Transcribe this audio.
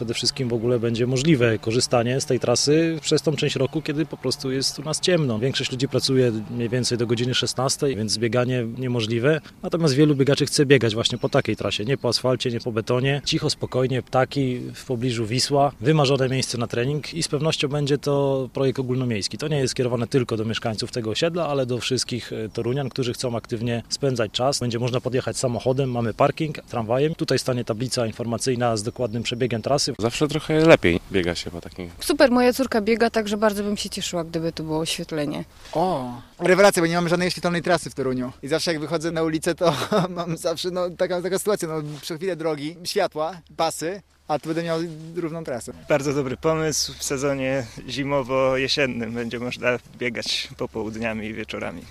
przede wszystkim w ogóle będzie możliwe korzystanie z tej trasy przez tą część roku, kiedy po prostu jest u nas ciemno. Większość ludzi pracuje mniej więcej do godziny 16, więc bieganie niemożliwe. Natomiast wielu biegaczy chce biegać właśnie po takiej trasie, nie po asfalcie, nie po betonie. Cicho, spokojnie, ptaki, w pobliżu Wisła, wymarzone miejsce na trening i z pewnością będzie to projekt ogólnomiejski. To nie jest skierowane tylko do mieszkańców tego osiedla, ale do wszystkich torunian, którzy chcą aktywnie spędzać czas. Będzie można podjechać samochodem, mamy parking, tramwajem. Tutaj stanie tablica informacyjna z dokładnym przebiegiem trasy. Zawsze trochę lepiej biega się po takim. Super, moja córka biega, także bardzo bym się cieszyła, gdyby tu było oświetlenie. O, rewelacja, bo nie mamy żadnej oświetlonej trasy w Toruniu. I zawsze jak wychodzę na ulicę, to mam zawsze taka sytuacja, przez chwilę drogi, światła, pasy, a tu będę miał równą trasę. Bardzo dobry pomysł. W sezonie zimowo-jesiennym będzie można biegać popołudniami i wieczorami.